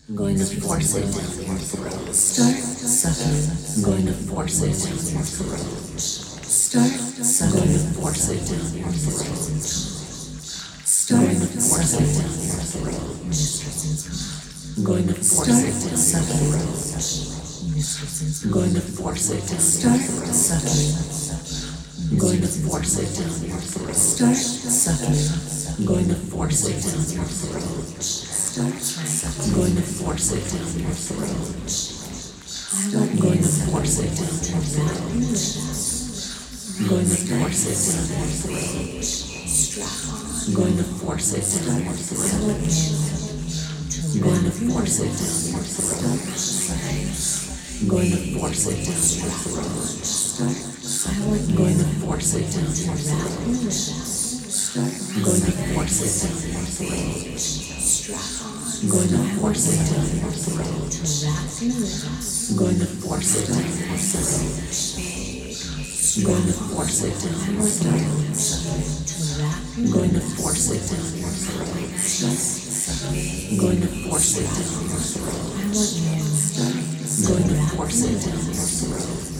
I'm going to force it down your throat. Start sucking. I'm going to force it down your throat. Start sucking. I'm going to force it down your throat. Start force it down your throat. I'm going to force it down your throat. I'm going to force it down. Start sucking. I'm going to force it down your throat. Start sucking. I'm going to force it down your throat. Start sucking. I'm going to force it down your throat. I'm going to force it down your throat. I'm going to force it down your throat. I'm going to force it down your throat. I'm going to force it down your throat. I'm going to force it down your throat. I'm going to force it down your throat. I'm going to force it down your throat. I'm going to force it down your throat. I'm going to force it down your throat. I'm going to force it down your throat. I'm going to force it down your throat. I'm going to force it down your throat. I'm going to force it down your throat.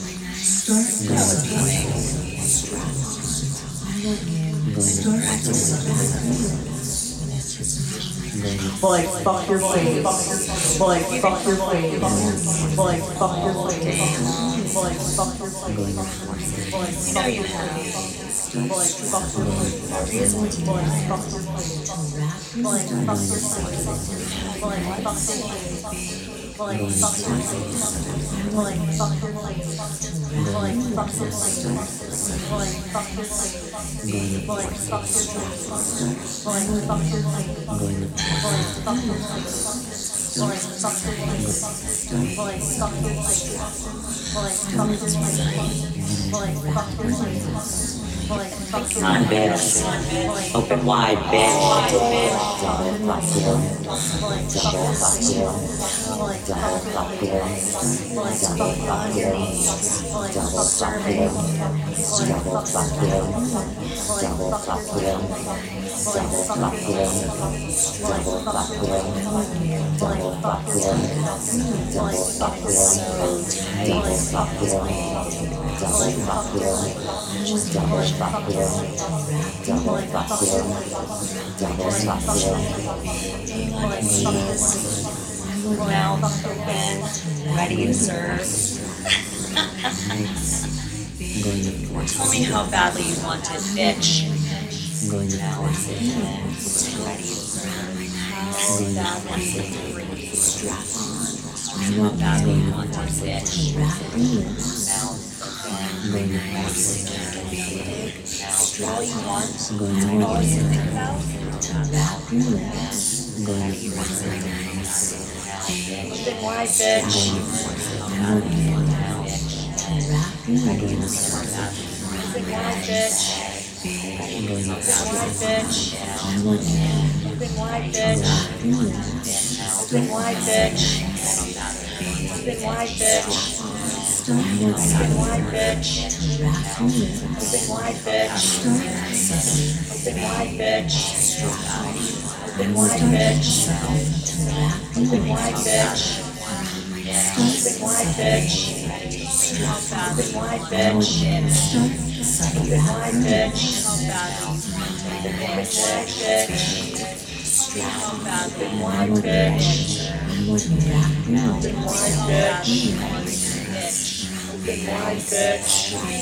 Boy, fuck your face. Boy, fuck your face. Boy, fuck your face. Boy, fuck your face. You know you have. Boy, fuck your face. Boy, fuck your face. Boy, fuck your face. Boy, fuck your face. Boy, fuck your face. Boy, fuck your face. Boy, fuck your face. Boy, fuck your face. Boy, fuck your face. Boy, fuck your face. Boy, fuck your face. Boy, fuck your face. Boy, fuck your face. Boy, fuck your face. Boy, fuck your face. Boy, fuck your face. Come on, bitch. Open wide, bitch. Double fuck you. Double fuck you. Double fuck you. Double fuck you. Double fuck you. Double fuck you. Double fuck you. Double fuck you. Double fuck you. Double fuck you. Double fuck you. Double fuck you. Double fuck you. Double fuck you. Double fuck you. Double fuck you. Mouth open, ready to serve. Tell me how badly you want it, bitch. Mouth open, ready to serve. How badly you want it, strap on. How badly you want it, bitch. Mouth open, ready to serve. All you want, all you think about. Open wide, bitch. Open wide, bitch. Open wide, bitch. Open wide, bitch. Open wide, bitch. Open wide, bitch. Open wide, bitch. Open wide, bitch. Open wide, bitch. Open wide, bitch. Open wide, bitch. Open wide, bitch. Open wide, bitch. Open wide, bitch. Open wide, bitch. How badly you want it, bitch. Open wide, bitch. Open wide, bitch.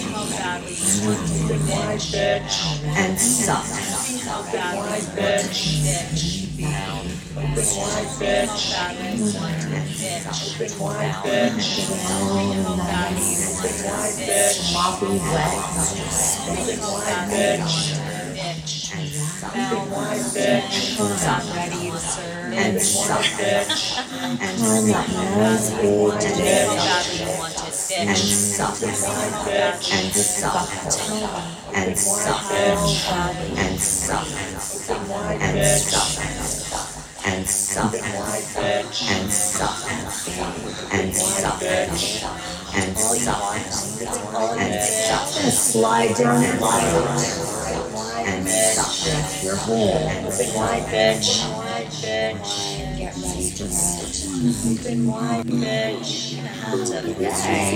Open wide, bitch. And suck. Open wide, bitch. Open wide, bitch. Open wide, bitch. Open wide, bitch. Sloppy wet. Open wide, bitch. Open wide, bitch. I'm ready to serve. And suck. Bitch. And suck. And suck. And suck. And suck. And suck. And suck. And suck. And suck. And suck. And suck. And suck. Slide down and and suck your hole. Open wide, bitch. Get ready Open wide, bitch. Gonna have to beg.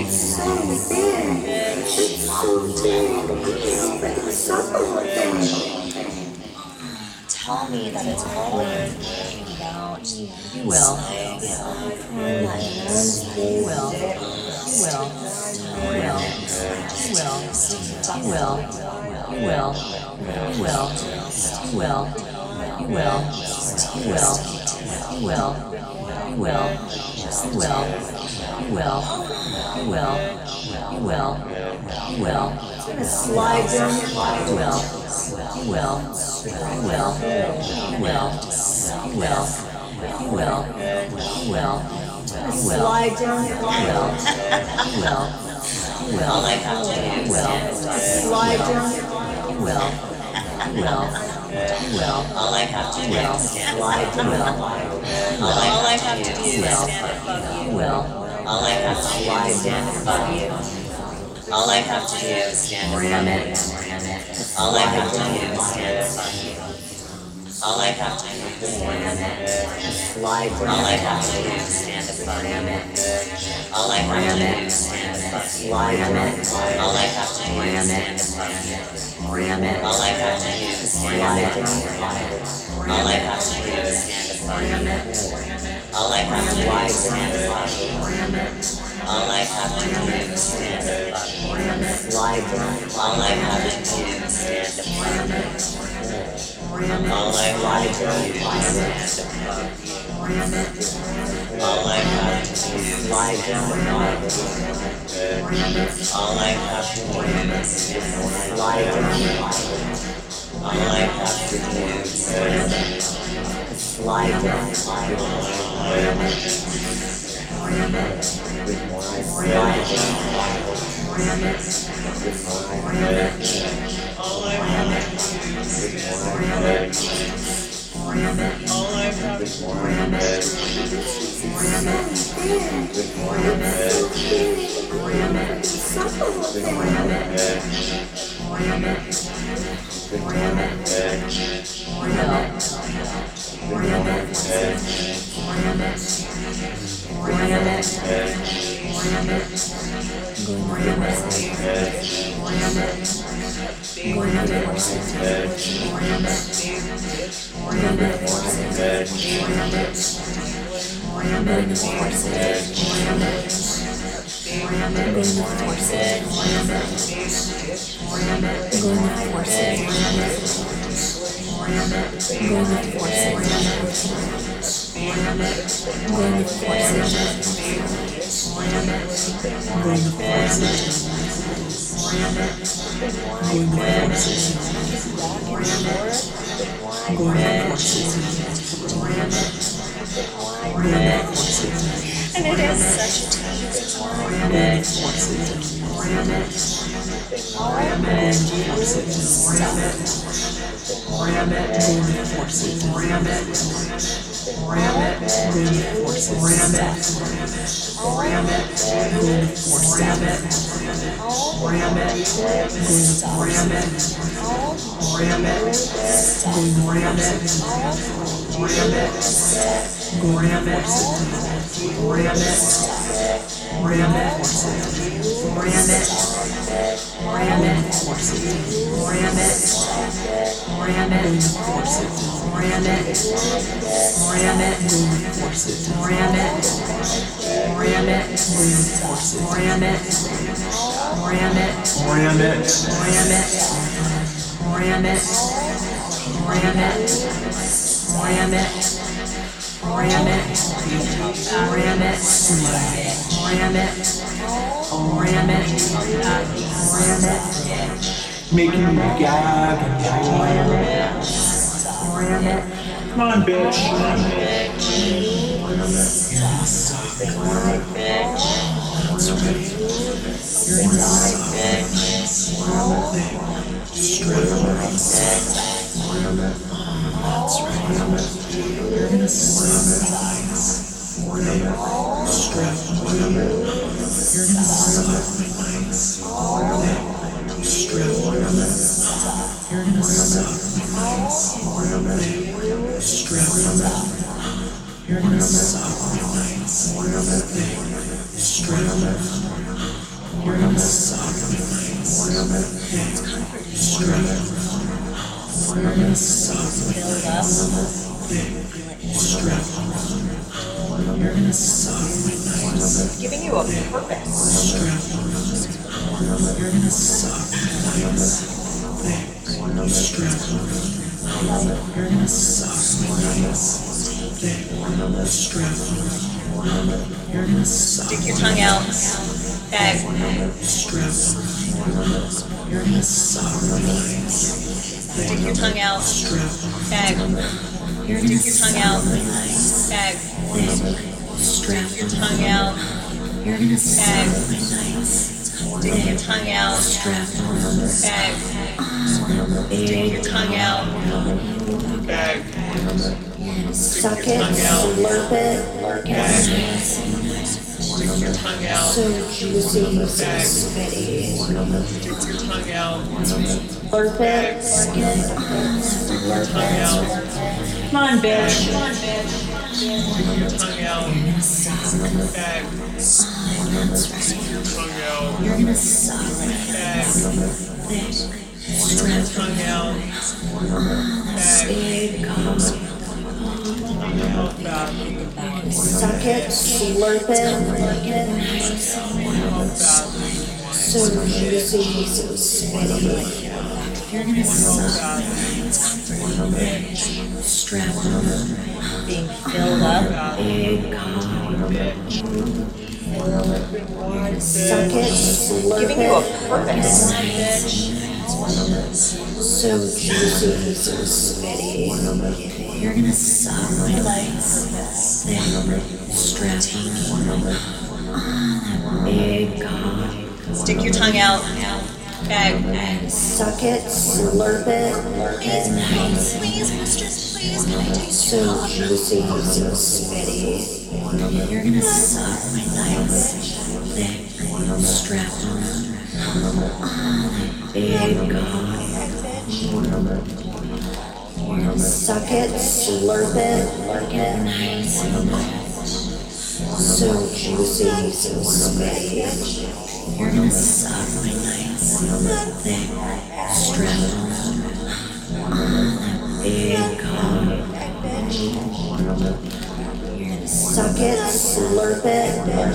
Tell me that it's all about. You will. You will. You will. You will. You will. You will. You will. You will. You will. You will. You will. You will. You will. You will. You will. You will. You will. It's gonna slide down your body. You will. You will. You will. You will. You will. You will. You will. You will. Slide down your body. You will. You will. All I have to do is slide down your body. You will. You will. You will. All I have to do is slide down your body. All I have to do is stand above you. Will. All I have to do is stand above you. All I have to do is stand above you. All I have to do is stand above you. All I have to do is stand above you. All I have to do is stand above you. All I have to do is stand above you. All I have to do is stand above you. All I have to do is stand above you. All I have to do is stand above you. All I have to do is stand above you. All I have to do is stand above you. All I have to do is stand above you. All I have to do is stand above you. All I have to do is lie down. All I have to do is lie down. All I have to do is lie down. And it is such a tease. Making you gag and come on, bitch. You're gonna You're gonna suck my nights. Strap. You're gonna suck my nights. Strap. You're gonna suck my nights. Strap. You're gonna suck my nights. Giving you a purpose. Strap. You're gonna suck my nights. Strap. You're gonna suck my nights. Strap. You're gonna suck. Stick your tongue out. Bag. Strap. You're gonna suck my nights. Stick your tongue out. Strap. Bag. You're Stick gonna your tongue out. Bag. strap Stick your tongue out. You're gonna suck Bag. my nights. Stick your tongue out. Strap Bag. Stick your tongue out. Bag. Suck it, slurp it, Stick your tongue out. so juicy, so spitty. Stick your tongue out. Slurp it, Stick your tongue out. come on, bitch. Stick your tongue out. Bag. Stick your tongue out. You're gonna suck Bag. Stick your tongue out. Bag. Suck it, slurp it, so juicy, so spitty. You're gonna suck strap Being filled up, suck it, slurp Giving you a it, purpose. so juicy, so spitty. You're gonna suck my legs strap big cock Stick your tongue out. Bag. Suck it, slurp it, please mistress please can I taste so juicy, so spitty. you're gonna suck my legs thick strap big cock Suck it, slurp it, so juicy, so spitty. you're gonna suck my legs thick strap big cock Suck it, slurp it,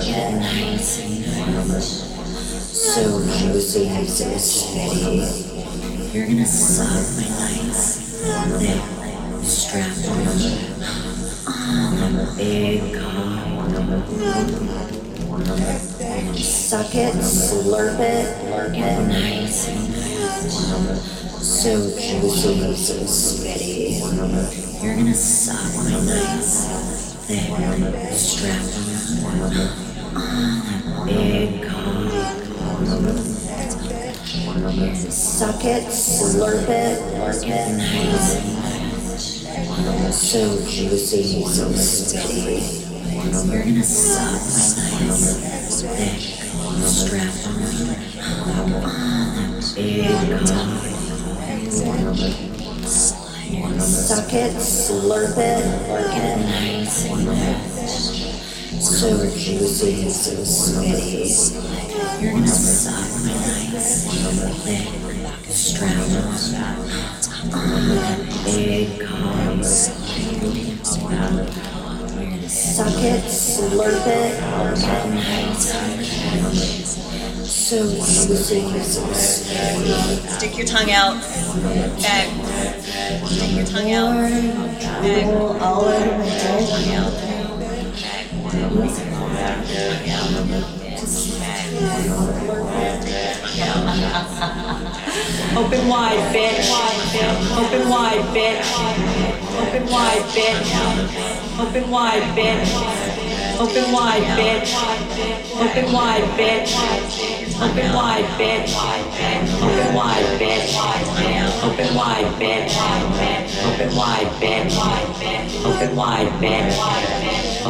so juicy, so spitty. you're gonna suck my legs thick strap big cock Suck it, slurp it, so juicy, so spitty. you're gonna suck my legs thick strap big cock Suck it, slurp it, so juicy, so spitty. you're gonna suck my legs thick strap big cock Suck it, slurp it, so juicy, so spitty. you're gonna suck my legs thick strap big cock Suck it, slurp it, so juicy, so spitty. Stick your tongue out. Bag. Stick your tongue out. Bag. All over my head. Tongue out. Open wide, bitch. Open wide, bitch. Open wide, bitch. Open wide, bitch. Open wide, bitch. Open wide, bitch. Open wide, bitch. Open wide, bitch. Open wide, bitch. Open wide, bitch. Open wide, bitch.